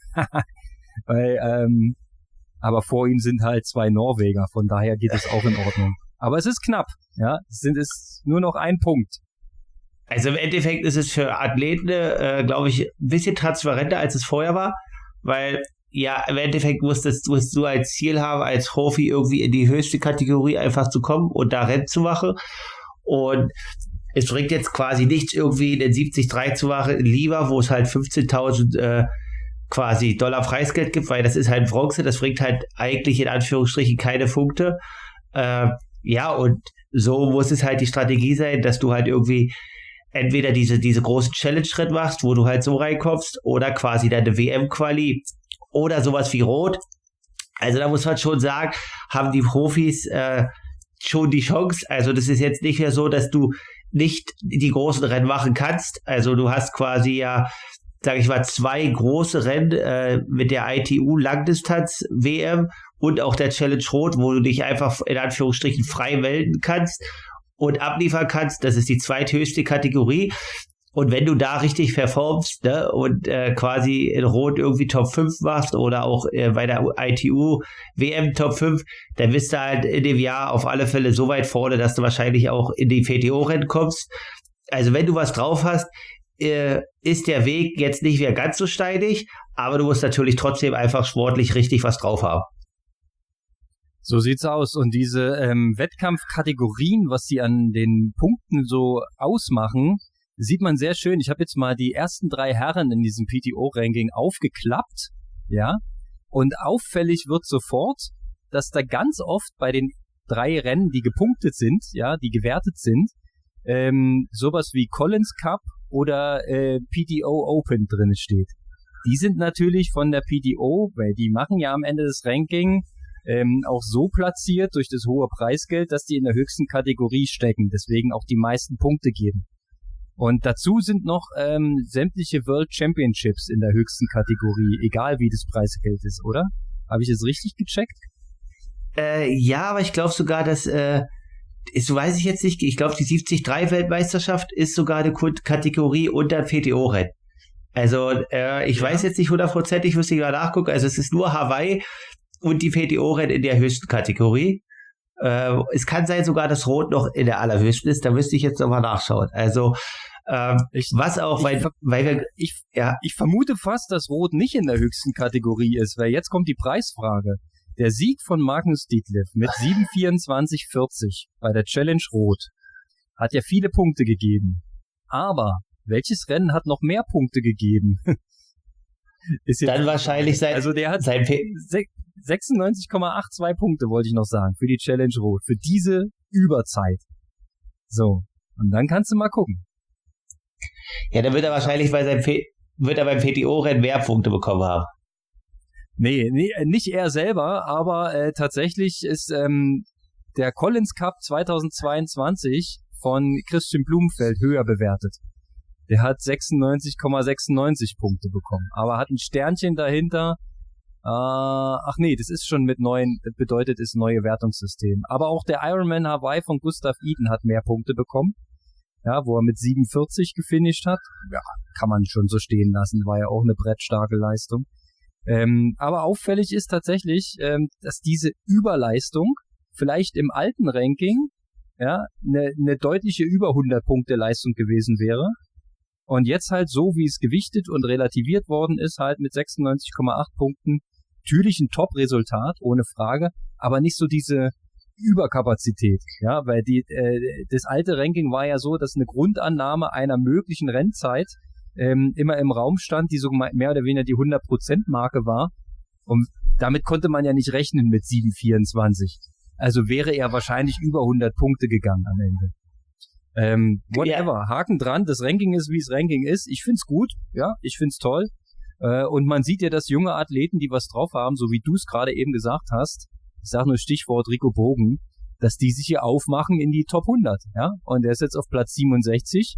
Weil, aber vor ihm sind halt 2 Norweger, von daher geht es auch in Ordnung. Aber es ist knapp, ja. Es ist nur noch ein Punkt. Also im Endeffekt ist es für Athleten, glaube ich, ein bisschen transparenter, als es vorher war, weil ja, im Endeffekt musst du als Ziel haben, als Profi irgendwie in die höchste Kategorie einfach zu kommen und da Rennen zu machen. Und es bringt jetzt quasi nichts, irgendwie den 73 zu machen, lieber, wo es halt 15.000 quasi Dollar Preisgeld gibt, weil das ist halt Bronze, das bringt halt eigentlich in Anführungsstrichen keine Punkte. Ja, und so muss es halt die Strategie sein, dass du halt irgendwie entweder diese großen Challenge-Schritt machst, wo du halt so reinkommst, oder quasi deine WM-Quali oder sowas wie Rot. Also da muss man schon sagen, haben die Profis schon die Chance. Also das ist jetzt nicht mehr so, dass du nicht die großen Rennen machen kannst. Also du hast quasi ja, sage ich mal, 2 große Rennen mit der ITU Langdistanz WM und auch der Challenge Rot, wo du dich einfach in Anführungsstrichen frei melden kannst und abliefern kannst. Das ist die zweithöchste Kategorie. Und wenn du da richtig performst, ne, und quasi in Rot irgendwie Top 5 machst oder auch bei der ITU WM Top 5, dann bist du halt in dem Jahr auf alle Fälle so weit vorne, dass du wahrscheinlich auch in die PTO-Rennen kommst. Also wenn du was drauf hast, ist der Weg jetzt nicht mehr ganz so steinig, aber du musst natürlich trotzdem einfach sportlich richtig was drauf haben. So sieht's aus. Und diese Wettkampfkategorien, was sie an den Punkten so ausmachen, sieht man sehr schön. Ich habe jetzt mal die ersten 3 Herren in diesem PTO-Ranking aufgeklappt, ja. Und auffällig wird sofort, dass da ganz oft bei den 3 Rennen, die gepunktet sind, ja, die gewertet sind, sowas wie Collins Cup oder PTO Open drin steht. Die sind natürlich von der PTO, weil die machen ja am Ende das Ranking auch so platziert durch das hohe Preisgeld, dass die in der höchsten Kategorie stecken, deswegen auch die meisten Punkte geben. Und dazu sind noch sämtliche World Championships in der höchsten Kategorie, egal wie das Preisgeld ist, oder? Habe ich das richtig gecheckt? Ja, aber ich glaube sogar, dass, so weiß ich jetzt nicht, ich glaube die 73-Weltmeisterschaft ist sogar eine Kategorie unter PTO-Rennen. Also ich weiß jetzt nicht 100%, müsste ich mal nachgucken, also es ist nur Hawaii und die PTO-Rennen in der höchsten Kategorie. Es kann sein sogar, dass Rot noch in der allerhöchsten ist, da müsste ich jetzt nochmal nachschauen. Also ich vermute fast, dass Rot nicht in der höchsten Kategorie ist, weil jetzt kommt die Preisfrage. Der Sieg von Magnus Ditlev mit 7:24:40 bei der Challenge Rot hat ja viele Punkte gegeben. Aber welches Rennen hat noch mehr Punkte gegeben? Ist jetzt dann wahrscheinlich sein. Also der hat 96,82 Punkte, wollte ich noch sagen, für die Challenge Rot, für diese Überzeit. So, und dann kannst du mal gucken. Ja, dann wird er wahrscheinlich beim PTO-Rennen mehr Punkte bekommen haben. Nee, nicht er selber, aber tatsächlich ist der Collins Cup 2022 von Christian Blumenfeld höher bewertet. Der hat 96,96 Punkte bekommen, aber hat ein Sternchen dahinter. Das ist schon mit neuen, bedeutet ist neue Wertungssystem. Aber auch der Ironman Hawaii von Gustav Iden hat mehr Punkte bekommen. Ja, wo er mit 47 gefinisht hat. Ja, kann man schon so stehen lassen, war ja auch eine brettstarke Leistung. Aber auffällig ist tatsächlich, dass diese Überleistung vielleicht im alten Ranking ja eine deutliche über 100 Punkte Leistung gewesen wäre. Und jetzt halt so, wie es gewichtet und relativiert worden ist, halt mit 96,8 Punkten. Natürlich ein Top-Resultat, ohne Frage, aber nicht so diese Überkapazität, ja, weil das alte Ranking war ja so, dass eine Grundannahme einer möglichen Rennzeit immer im Raum stand, die so mehr oder weniger die 100%-Marke war. Und damit konnte man ja nicht rechnen mit 7,24. Also wäre er wahrscheinlich über 100 Punkte gegangen am Ende. Whatever, Haken dran, das Ranking ist, wie es Ranking ist. Ich find's gut, ja, ich find's toll. Und man sieht ja, dass junge Athleten, die was drauf haben, so wie du es gerade eben gesagt hast, ich sage nur Stichwort Rico Bogen, dass die sich hier aufmachen in die Top 100, ja. Und er ist jetzt auf Platz 67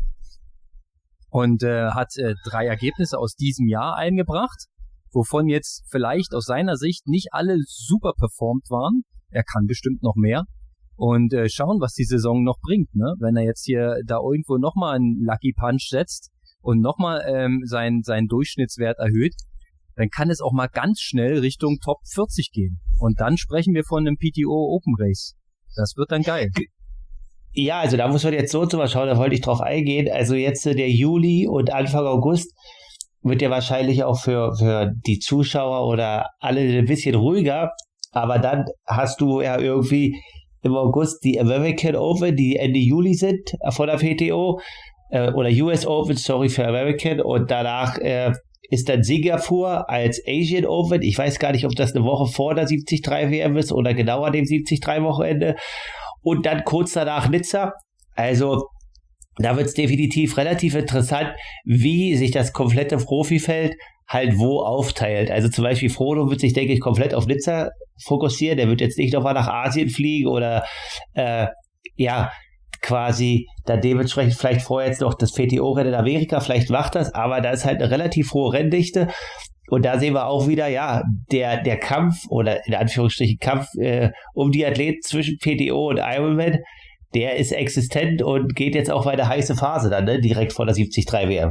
und hat 3 Ergebnisse aus diesem Jahr eingebracht, wovon jetzt vielleicht aus seiner Sicht nicht alle super performt waren. Er kann bestimmt noch mehr. Und schauen, was die Saison noch bringt, ne? Wenn er jetzt hier da irgendwo nochmal einen Lucky Punch setzt und nochmal seinen Durchschnittswert erhöht, dann kann es auch mal ganz schnell Richtung Top 40 gehen. Und dann sprechen wir von einem PTO Open Race. Das wird dann geil. Ja, also da muss man jetzt so mal schauen, da wollte ich drauf eingehen. Also jetzt der Juli und Anfang August wird ja wahrscheinlich auch für die Zuschauer oder alle ein bisschen ruhiger. Aber dann hast du ja irgendwie im August die American Open, die Ende Juli sind von der PTO oder US Open, sorry für American, und danach ist dann Singapur als Asian Open. Ich weiß gar nicht, ob das eine Woche vor der 73 WM ist oder genau an dem 73 Wochenende. Und dann kurz danach Nizza. Also da wird es definitiv relativ interessant, wie sich das komplette Profifeld halt wo aufteilt. Also zum Beispiel Frodo wird sich, denke ich, komplett auf Nizza fokussieren. Der wird jetzt nicht nochmal nach Asien fliegen oder quasi da dementsprechend vielleicht vorher jetzt noch das PTO-Rennen in Amerika, vielleicht macht das, aber da ist halt eine relativ hohe Renndichte. Und da sehen wir auch wieder, ja, der Kampf oder in Anführungsstrichen Kampf um die Athleten zwischen PTO und Ironman, der ist existent und geht jetzt auch weiter heiße Phase dann, ne? Direkt vor der 73 WM.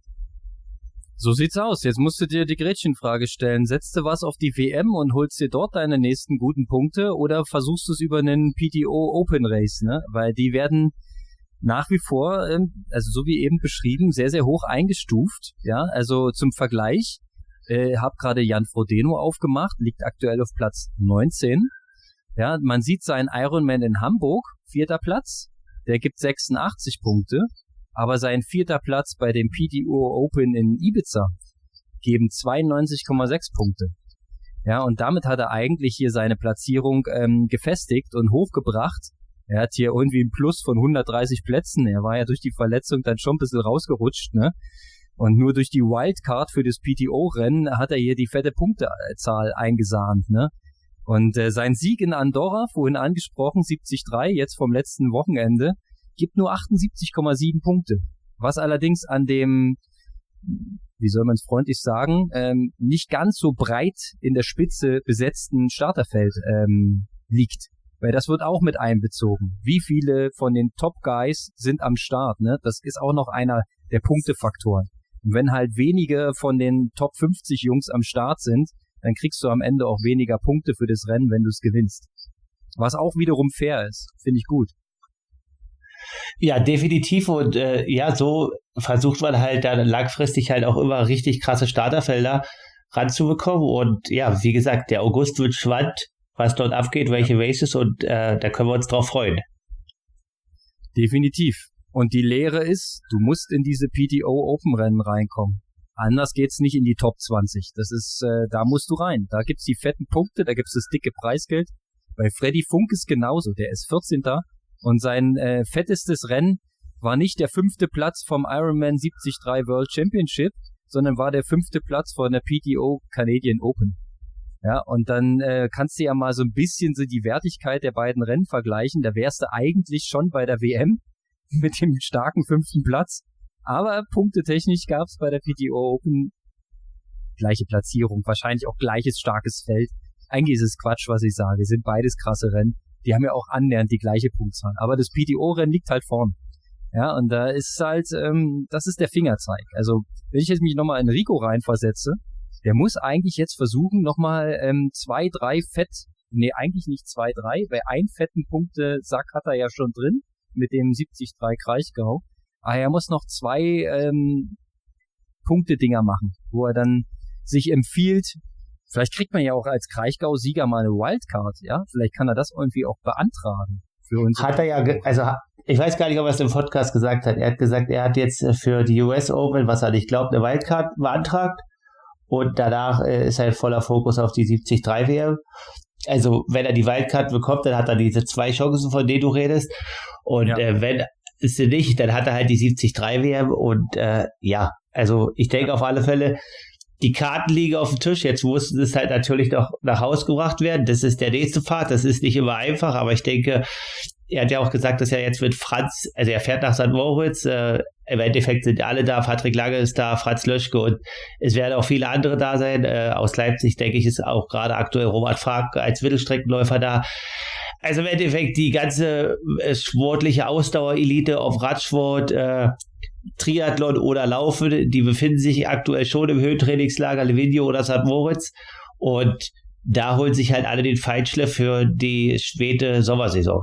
So sieht's aus. Jetzt musst du dir die Gretchenfrage stellen. Setzt du was auf die WM und holst dir dort deine nächsten guten Punkte oder versuchst du es über einen PTO Open Race, ne? Weil die werden nach wie vor, also so wie eben beschrieben, sehr, sehr hoch eingestuft. Ja, also zum Vergleich, hab gerade Jan Frodeno aufgemacht, liegt aktuell auf Platz 19. Ja, man sieht seinen Ironman in Hamburg, 4. Platz, der gibt 86 Punkte. Aber sein 4. Platz bei dem PTO Open in Ibiza geben 92,6 Punkte. Ja, und damit hat er eigentlich hier seine Platzierung gefestigt und hochgebracht. Er hat hier irgendwie einen Plus von 130 Plätzen. Er war ja durch die Verletzung dann schon ein bisschen rausgerutscht, ne? Und nur durch die Wildcard für das PTO-Rennen hat er hier die fette Punktezahl eingesahnt, ne? Und sein Sieg in Andorra, vorhin angesprochen, 73, jetzt vom letzten Wochenende, gibt nur 78,7 Punkte. Was allerdings an dem, wie soll man es freundlich sagen, nicht ganz so breit in der Spitze besetzten Starterfeld liegt. Weil das wird auch mit einbezogen. Wie viele von den Top-Guys sind am Start, ne? Das ist auch noch einer der Punktefaktoren. Und wenn halt wenige von den Top 50 Jungs am Start sind, dann kriegst du am Ende auch weniger Punkte für das Rennen, wenn du es gewinnst. Was auch wiederum fair ist, finde ich gut. Ja, definitiv. Und ja, so versucht man halt dann langfristig halt auch immer richtig krasse Starterfelder ranzubekommen. Und ja, wie gesagt, der August wird spannend, was dort abgeht, welche Races, und da können wir uns drauf freuen. Definitiv. Und die Lehre ist, du musst in diese PTO Open Rennen reinkommen. Anders geht's nicht in die Top 20. Das ist, da musst du rein. Da gibt's die fetten Punkte, da gibt's das dicke Preisgeld. Bei Freddy Funk ist genauso. Der ist 14. Und sein fettestes Rennen war nicht der 5. Platz vom Ironman 73 World Championship, sondern war der 5. Platz von der PTO Canadian Open. Ja, und dann kannst du ja mal so ein bisschen so die Wertigkeit der beiden Rennen vergleichen. Da wärst du eigentlich schon bei der WM mit dem starken 5. Platz. Aber punktetechnisch gab's bei der PTO Open gleiche Platzierung, wahrscheinlich auch gleiches starkes Feld. Eigentlich ist es Quatsch, was ich sage. Sind beides krasse Rennen. Die haben ja auch annähernd die gleiche Punktzahl. Aber das PTO-Rennen liegt halt vorn. Ja, und da ist halt, das ist der Fingerzeig. Also, wenn ich jetzt mich nochmal in Rico reinversetze, der muss eigentlich jetzt versuchen, nochmal 2, 3 eigentlich nicht 2, 3, weil einen fetten Punkte-Sack hat er ja schon drin, mit dem 73 Kraichgau. Aber er muss noch 2 Punkte-Dinger machen, wo er dann sich empfiehlt. Vielleicht kriegt man ja auch als Kraichgau-Sieger mal eine Wildcard, ja? Vielleicht kann er das irgendwie auch beantragen für uns. Hat er ja, also ich weiß gar nicht, ob er es im Podcast gesagt hat. Er hat gesagt, er hat jetzt für die US Open, was er nicht glaubt, eine Wildcard beantragt. Und danach ist halt voller Fokus auf die 73 WM. Also wenn er die Wildcard bekommt, dann hat er diese 2 Chancen, von denen du redest. Und ja, wenn es nicht, dann hat er halt die 73 WM. Und ja, also ich denke auf alle Fälle, die Karten liegen auf dem Tisch. Jetzt muss es halt natürlich noch nach Hause gebracht werden. Das ist der nächste Part. Das ist nicht immer einfach, aber ich denke, er hat ja auch gesagt, dass er jetzt mit Franz, also er fährt nach St. Moritz, im Endeffekt sind alle da, Patrick Lange ist da, Franz Löschke, und es werden auch viele andere da sein. Aus Leipzig, denke ich, ist auch gerade aktuell Robert Frank als Mittelstreckenläufer da. Also im Endeffekt die ganze sportliche Ausdauerelite auf Radsport, Triathlon oder Laufen, die befinden sich aktuell schon im Höhentrainingslager Livigno oder St. Moritz, und da holen sich halt alle den Feinschliff für die späte Sommersaison.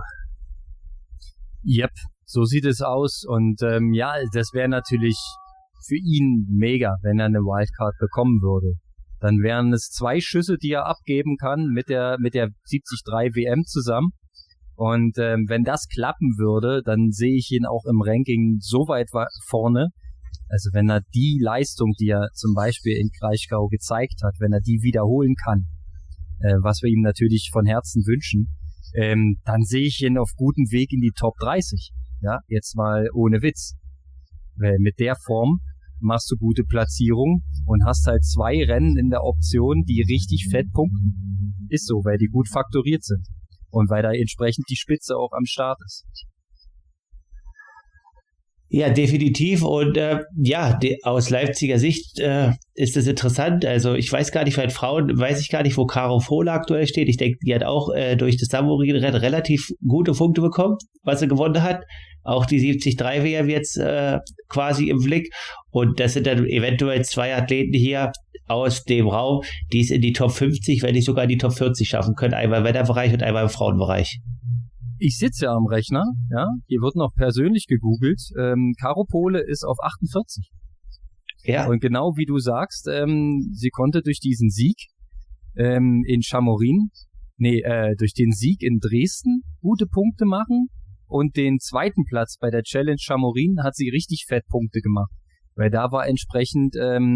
Yep, so sieht es aus, und ja, das wäre natürlich für ihn mega, wenn er eine Wildcard bekommen würde. Dann wären es 2 Schüsse, die er abgeben kann mit der 73 WM zusammen. Und wenn das klappen würde, dann sehe ich ihn auch im Ranking so weit vorne. Also wenn er die Leistung, die er zum Beispiel in Kraichgau gezeigt hat, wenn er die wiederholen kann, was wir ihm natürlich von Herzen wünschen, dann sehe ich ihn auf gutem Weg in die Top 30. Ja, jetzt mal ohne Witz. Weil mit der Form machst du gute Platzierung und hast halt 2 Rennen in der Option, die richtig fett punkten. Ist so, weil die gut faktoriert sind. Und weil da entsprechend die Spitze auch am Start ist. Ja, definitiv. Und aus Leipziger Sicht ist es interessant. Also ich weiß gar nicht, bei den Frauen weiß ich gar nicht, wo Caro Fohler aktuell steht. Ich denke, die hat auch durch das Samourin-Rennen relativ gute Punkte bekommen, was sie gewonnen hat. Auch die 73 WM jetzt quasi im Blick. Und das sind dann eventuell 2 Athleten hier aus dem Raum, die es in die Top 50, wenn nicht sogar in die Top 40 schaffen können. Einmal im Männerbereich und einmal im Frauenbereich. Ich sitze ja am Rechner, ja. Hier wird noch persönlich gegoogelt. Caro Pole ist auf 48. Ja. Und genau wie du sagst, sie konnte durch diesen Sieg in Chamorin, durch den Sieg in Dresden gute Punkte machen. Und den 2. Platz bei der Challenge Chamorin hat sie richtig Fettpunkte gemacht. Weil da war entsprechend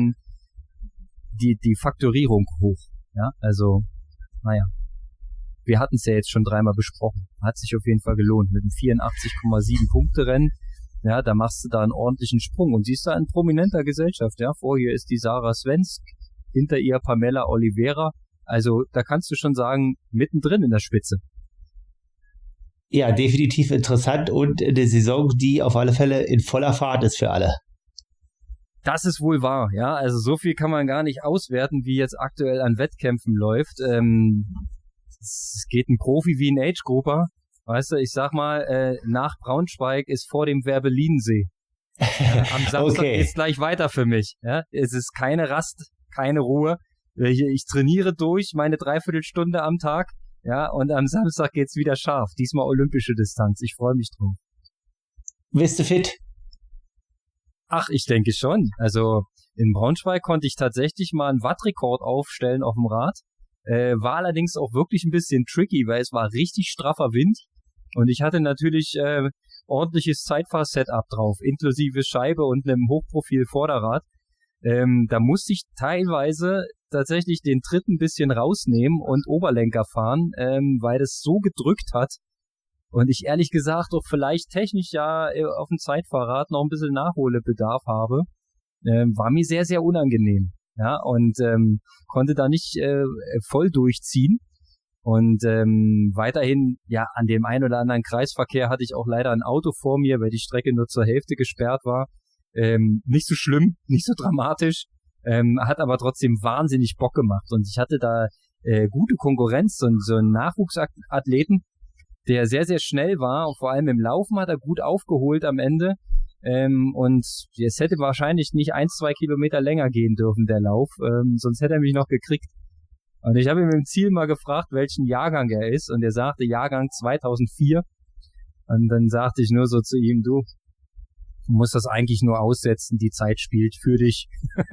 die Faktorierung hoch. Ja, also, naja. Wir hatten es ja jetzt schon 3-mal besprochen. Hat sich auf jeden Fall gelohnt. Mit einem 84,7 Punkte Rennen. Ja, da machst du da einen ordentlichen Sprung. Und sie ist da in prominenter Gesellschaft. Ja, vor ihr ist die Sarah Svensk. Hinter ihr Pamela Oliveira. Also, da kannst du schon sagen, mittendrin in der Spitze. Ja, definitiv interessant und eine Saison, die auf alle Fälle in voller Fahrt ist für alle. Das ist wohl wahr, ja. Also so viel kann man gar nicht auswerten, wie jetzt aktuell an Wettkämpfen läuft. Es geht ein Profi wie ein Age-Grupper. Weißt du, ich sag mal, nach Braunschweig ist vor dem Werbelinsee. Am Samstag geht's gleich weiter für mich. Ja? Es ist keine Rast, keine Ruhe. Ich trainiere durch meine 3/4 Stunde am Tag. Ja, und am Samstag geht's wieder scharf. Diesmal olympische Distanz. Ich freue mich drauf. Bist du fit? Ach, ich denke schon. Also in Braunschweig konnte ich tatsächlich mal einen Wattrekord aufstellen auf dem Rad. War allerdings auch wirklich ein bisschen tricky, weil es war richtig straffer Wind. Und ich hatte natürlich ordentliches Zeitfahr-Setup drauf, inklusive Scheibe und einem Hochprofil-Vorderrad. Da musste ich teilweise tatsächlich den Tritt ein bisschen rausnehmen und Oberlenker fahren, weil das so gedrückt hat. Und ich ehrlich gesagt auch vielleicht technisch ja auf dem Zeitfahrrad noch ein bisschen Nachholbedarf habe. War mir sehr, sehr unangenehm. Ja, und konnte da nicht voll durchziehen. Und weiterhin, ja, an dem einen oder anderen Kreisverkehr hatte ich auch leider ein Auto vor mir, weil die Strecke nur zur Hälfte gesperrt war. Nicht so schlimm, nicht so dramatisch, hat aber trotzdem wahnsinnig Bock gemacht. Und ich hatte da gute Konkurrenz, so einen Nachwuchsathleten, der sehr, sehr schnell war. Und vor allem im Laufen hat er gut aufgeholt am Ende. Und es hätte wahrscheinlich nicht 1-2 Kilometer länger gehen dürfen, der Lauf, sonst hätte er mich noch gekriegt. Und ich habe ihn im Ziel mal gefragt, welchen Jahrgang er ist, und er sagte Jahrgang 2004. Und dann sagte ich nur so zu ihm, du musst das eigentlich nur aussetzen, die Zeit spielt für dich.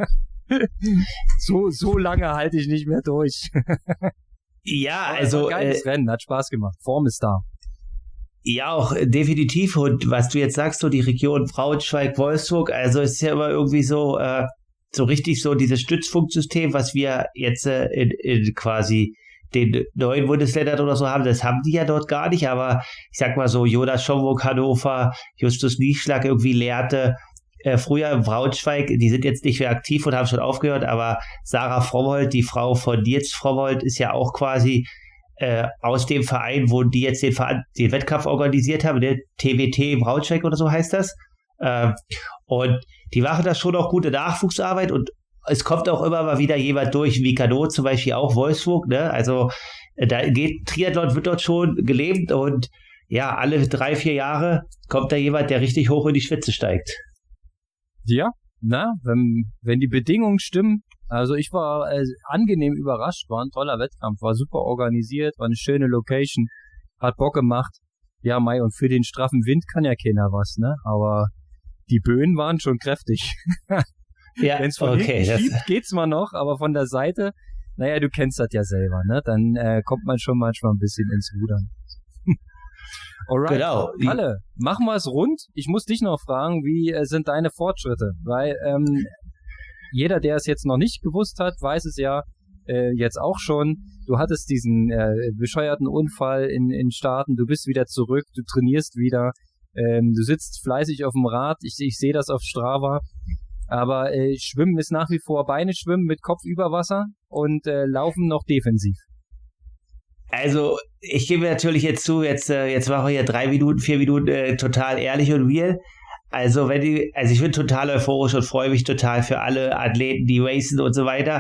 so lange halte ich nicht mehr durch. Ja, also geiles Rennen, hat Spaß gemacht. Form ist da. Ja, auch definitiv. Und was du jetzt sagst, so die Region Braunschweig, Wolfsburg, also es ist ja immer irgendwie so richtig so dieses Stützpunktsystem, was wir jetzt in quasi den neuen Bundesländern oder so haben, das haben die ja dort gar nicht, aber ich sag mal so, Jonas Schomburg, Hannover, Justus Nieschlag, irgendwie Lehrte, früher in Braunschweig, die sind jetzt nicht mehr aktiv und haben schon aufgehört, aber Sarah Frommholt, die Frau von Nils Frommholt, ist ja auch quasi aus dem Verein, wo die jetzt den Wettkampf organisiert haben, der TWT Braunschweig oder so heißt das. Und die machen da schon auch gute Nachwuchsarbeit und es kommt auch immer mal wieder jemand durch, wie Kano zum Beispiel auch Wolfsburg, ne? Also da geht Triathlon, wird dort schon gelebt und ja, alle 3-4 Jahre kommt da jemand, der richtig hoch in die Spitze steigt. Ja, wenn die Bedingungen stimmen. Also ich war angenehm überrascht, war ein toller Wettkampf, war super organisiert, war eine schöne Location, hat Bock gemacht. Ja, Mai, und für den straffen Wind kann ja keiner was, ne? Aber die Böen waren schon kräftig. Ja, wenn's von hinten schiebt, geht's mal noch, aber von der Seite, naja, du kennst das ja selber, ne? Dann kommt man schon manchmal ein bisschen ins Rudern. Alright, genau. Kalle, machen wir es rund. Ich muss dich noch fragen, wie sind deine Fortschritte? Weil jeder, der es jetzt noch nicht gewusst hat, weiß es ja jetzt auch schon. Du hattest diesen bescheuerten Unfall in Staaten, du bist wieder zurück, du trainierst wieder, du sitzt fleißig auf dem Rad, ich sehe das auf Strava, aber Schwimmen ist nach wie vor Beine schwimmen mit Kopf über Wasser und Laufen noch defensiv. Also, ich gebe natürlich jetzt zu, jetzt machen wir hier 3 Minuten, 4 Minuten total ehrlich und real. Also ich bin total euphorisch und freue mich total für alle Athleten, die racen und so weiter.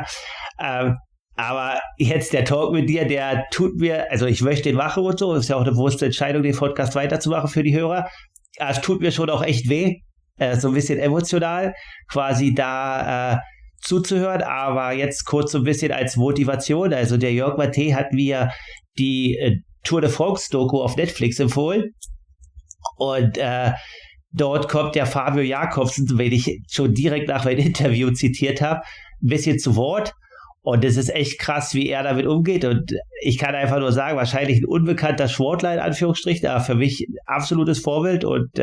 Aber jetzt der Talk mit dir, der tut mir, also ich möchte den machen und so, ist ja auch eine bewusste Entscheidung, den Podcast weiterzumachen für die Hörer. Aber es tut mir schon auch echt weh, so ein bisschen emotional, quasi da zuzuhören. Aber jetzt kurz so ein bisschen als Motivation. Also der Jörg Maté hat mir die Tour de France-Doku auf Netflix empfohlen. Und dort kommt der Fabio Jakobsen, wenn ich schon direkt nach meinem Interview zitiert habe, ein bisschen zu Wort. Und es ist echt krass, wie er damit umgeht. Und ich kann einfach nur sagen, wahrscheinlich ein unbekannter Sportler in Anführungsstrichen, aber für mich ein absolutes Vorbild.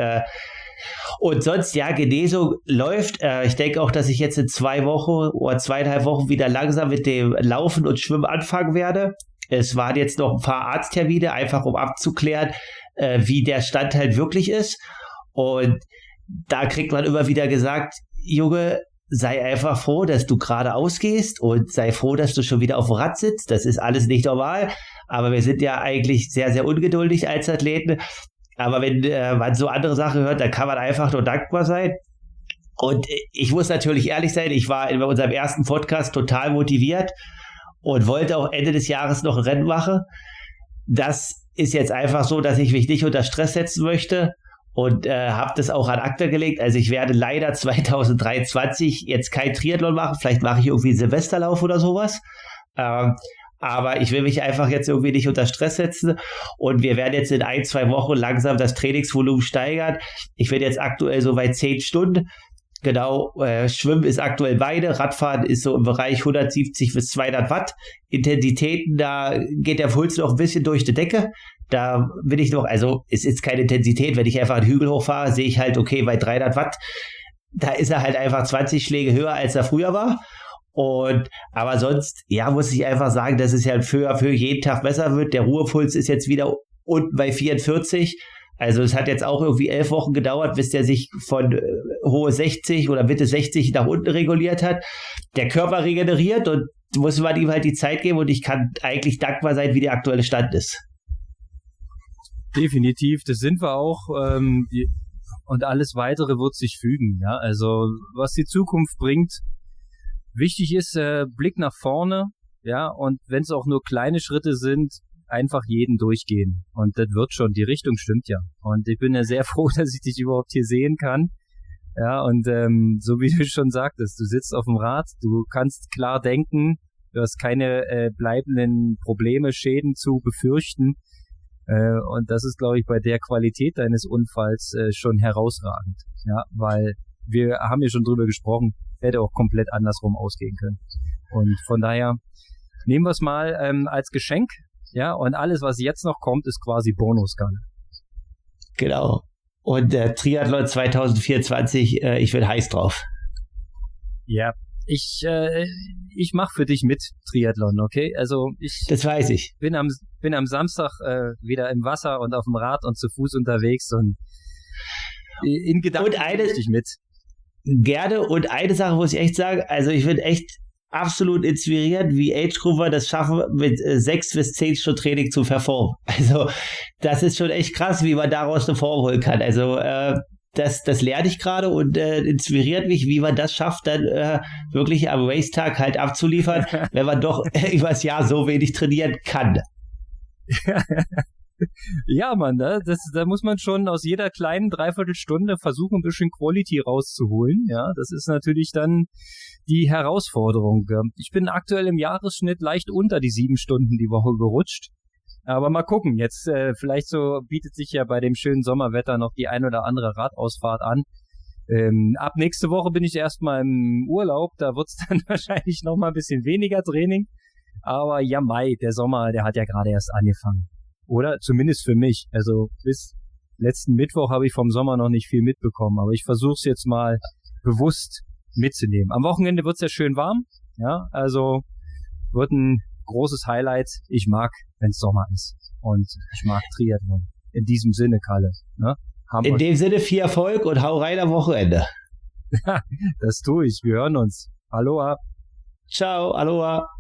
Und sonst, ja, Genesung läuft. Ich denke auch, dass ich jetzt in 2 Wochen oder 2,5 Wochen wieder langsam mit dem Laufen und Schwimmen anfangen werde. Es waren jetzt noch ein paar Arzttermine, einfach um abzuklären, wie der Stand halt wirklich ist. Und da kriegt man immer wieder gesagt, Junge, sei einfach froh, dass du geradeaus gehst und sei froh, dass du schon wieder auf dem Rad sitzt. Das ist alles nicht normal, aber wir sind ja eigentlich sehr, sehr ungeduldig als Athleten. Aber wenn man so andere Sachen hört, dann kann man einfach nur dankbar sein. Und ich muss natürlich ehrlich sein, ich war in unserem ersten Podcast total motiviert und wollte auch Ende des Jahres noch ein Rennen machen. Das ist jetzt einfach so, dass ich mich nicht unter Stress setzen möchte. Und habe das auch an Akta gelegt. Also ich werde leider 2023 jetzt kein Triathlon machen. Vielleicht mache ich irgendwie einen Silvesterlauf oder sowas. Aber ich will mich einfach jetzt irgendwie nicht unter Stress setzen. Und wir werden jetzt in 1-2 Wochen langsam das Trainingsvolumen steigern. Ich bin jetzt aktuell so bei 10 Stunden. Genau, Schwimmen ist aktuell beide. Radfahren ist so im Bereich 170 bis 200 Watt. Intensitäten, da geht der Puls noch ein bisschen durch die Decke. Da bin ich noch, also es ist keine Intensität, wenn ich einfach einen Hügel hochfahre, sehe ich halt, okay, bei 300 Watt, da ist er halt einfach 20 Schläge höher, als er früher war. Aber sonst, ja, muss ich einfach sagen, dass es ja für jeden Tag besser wird. Der Ruhepuls ist jetzt wieder unten bei 44. Also es hat jetzt auch irgendwie 11 Wochen gedauert, bis der sich von hohe 60 oder Mitte 60 nach unten reguliert hat. Der Körper regeneriert und muss man ihm halt die Zeit geben und ich kann eigentlich dankbar sein, wie der aktuelle Stand ist. Definitiv, das sind wir auch. Und alles Weitere wird sich fügen. Ja, also was die Zukunft bringt, wichtig ist Blick nach vorne. Ja, und wenn es auch nur kleine Schritte sind, einfach jeden durchgehen. Und das wird schon. Die Richtung stimmt ja. Und ich bin ja sehr froh, dass ich dich überhaupt hier sehen kann. Ja, und so wie du schon sagtest, du sitzt auf dem Rad, du kannst klar denken, du hast keine bleibenden Probleme, Schäden zu befürchten. Und das ist, glaube ich, bei der Qualität deines Unfalls schon herausragend. Ja, weil wir haben ja schon drüber gesprochen, hätte auch komplett andersrum ausgehen können. Und von daher nehmen wir es mal als Geschenk. Ja, und alles, was jetzt noch kommt, ist quasi Bonuskanne. Genau. Und der Triathlon 2024, ich bin heiß drauf. Ja, ich mache für dich mit Triathlon, okay? Also das weiß ich. Bin am Samstag wieder im Wasser und auf dem Rad und zu Fuß unterwegs und in Gedanken nehme ich dich mit. Gerne. Und eine Sache muss ich echt sagen, also ich bin echt absolut inspiriert, wie Age-Grupper das schaffen, mit 6 bis 10 Stunden Training zu performen. Also das ist schon echt krass, wie man daraus eine Form holen kann. Also das lerne ich gerade und inspiriert mich, wie man das schafft, dann wirklich am Racetag halt abzuliefern, wenn man doch übers Jahr so wenig trainieren kann. Ja, Mann, da muss man schon aus jeder kleinen Dreiviertelstunde versuchen, ein bisschen Quality rauszuholen. Ja, das ist natürlich dann die Herausforderung. Ich bin aktuell im Jahresschnitt leicht unter die 7 Stunden die Woche gerutscht. Aber mal gucken, jetzt vielleicht so bietet sich ja bei dem schönen Sommerwetter noch die ein oder andere Radausfahrt an. Ab nächste Woche bin ich erstmal im Urlaub, da wird's dann wahrscheinlich noch mal ein bisschen weniger Training. Aber ja, Mai, der Sommer, der hat ja gerade erst angefangen. Oder zumindest für mich. Also bis letzten Mittwoch habe ich vom Sommer noch nicht viel mitbekommen. Aber ich versuche es jetzt mal bewusst mitzunehmen. Am Wochenende wird's ja schön warm. Ja, also wird ein großes Highlight. Ich mag, wenn es Sommer ist. Und ich mag Triathlon. In diesem Sinne, Kalle. Ne? In dem Sinne viel Erfolg und hau rein am Wochenende. Das tue ich. Wir hören uns. Aloha. Ciao, aloha.